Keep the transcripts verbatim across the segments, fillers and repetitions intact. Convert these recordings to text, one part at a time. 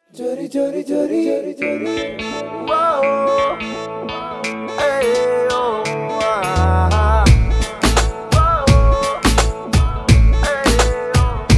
Chori chori chori chori chori. Whoa, hey, oh, ah. Whoa, hey,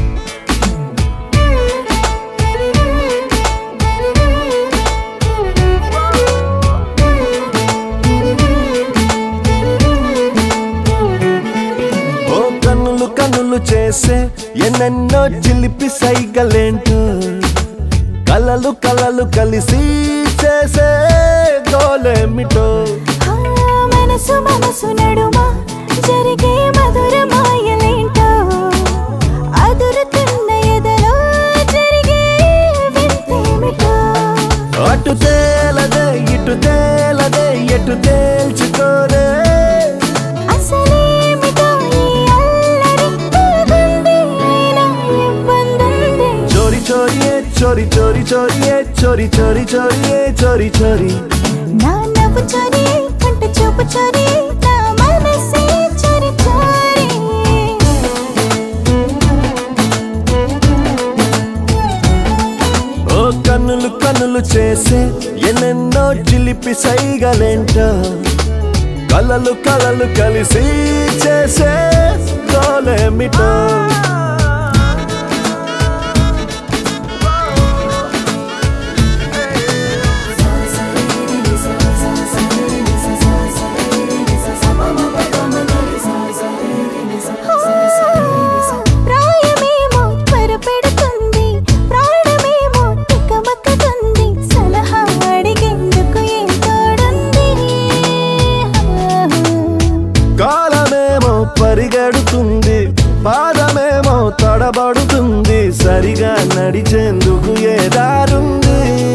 oh. ఓ కన్నులు కన్నులు చేసే ఎన్నెన్నో చిలిపి సైగలేంటో కలలు కలలు కలిసి చేసే గోలేమిటో మనసు మనసు నడుమా జరిగే మధుర మాయలేంటో అదురుతున్న ఎదలో జరిగే వింతేమిటో అటు తేలదే ఇటు తేలదే ఎటు తేల్చుకోదే అసలేమిటో ఈ అల్లరి తగుంది అయినా ఇబ్బందుంది చోరీ చోరీ ఏ చోరీ చోరీ చోరీ ఏ చోరీ చోరీ చోరీ ఏ చోరీ చోరీ నా నవ్వు చోరీ కంట చూపు చోరీ నా మనసే చోరీ చోరీ ఓ కన్నులు కన్నులు చేసే ఎన్నెన్నో చిలిపి సైగలేంటో కలలు కలలు కలిసి చేసే గోలేమిటో ప్రాయమేమో త్వరపెడుతుంది ప్రాణమేమో తికమకతుంది సలహా అడిగేందుకు ఏం తోడుంది కాలమేమో పరిగెడుతుంది పాదమేమో తడబడుతుంది సరిగా నడిచేందుకు ఏ దారుంది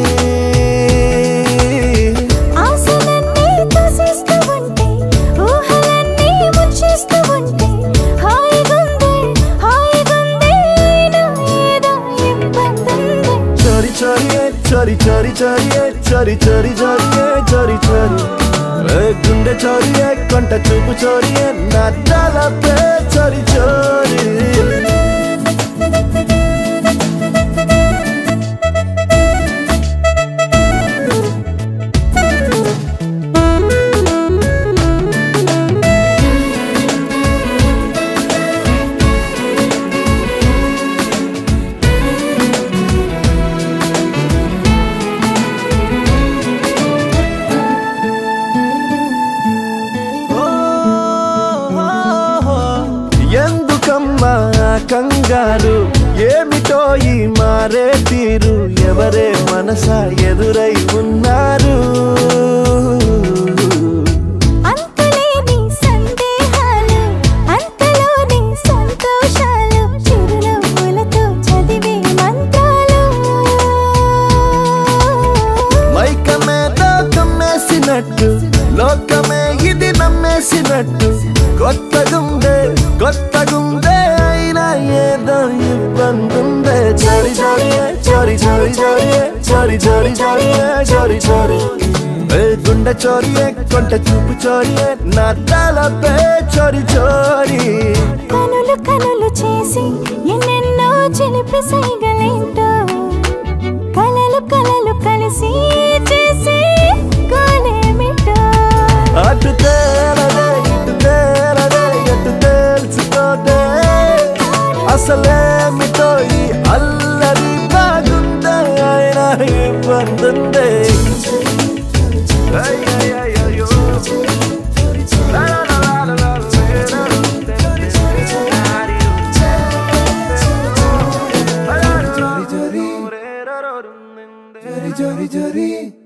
ఆశలన్నీ తోసేస్తూ ఉంటే ఊహలన్నీ ముంచేస్తూ ఉంటే హాయిగుంది హాయిగుంది అయినా ఏదో ఇబ్బందుంది చోరీ చోరీ ఏ చోరీ చోరీ చోరీ ఏ చోరీ చోరీ చోరీ ఏ చోరీ చోరీ ఏ గుండె చోరీ ఏ కొంట చూపు చోరీ ఏ నా తలపే చోరీ చోరీ ఎందుకమ్మా కంగారు ఏమిటో ఈ మారే తీరు ఎవరే మనసా ఎదురై ఉన్నారు అంతులేని సందేహాలు అంతలోని సంతోషాలు చిరునవ్వులతో చదివే మంత్రాలు మైకమే కమ్మేసినట్టు లోకమే ఇది నమ్మేసినట్టు కొత్తగుందే కొత్తగుందే అయినా ఏదో ఇబ్బందుందే చోరీ చోరీ ఏ చోరీ చోరీ చోరీ ఏ చోరీ చోరీ చోరీ ఏ చోరీ చోరీ ఏ గుండె చోరీ ఏ కొంట చూపు చోరీ ఏ నా తలపే చోరీ చోరీ కనులు కనులు చేసి ఎన్నెన్నో చిలిపి సైగలేంటో కలలు కలలు కలిసి చేసి గోలేమిటో అటు తేలదే ఇటు తేలదే ఎటు తేల్చుకోదే అసలేమిటో ఈ అల్లరి బాగుందే అయినా ఇబ్బందుందే Ay, ay, ay, ay, oh. La, la, la, la, la, la, la, la, la. Chori chori chori chori.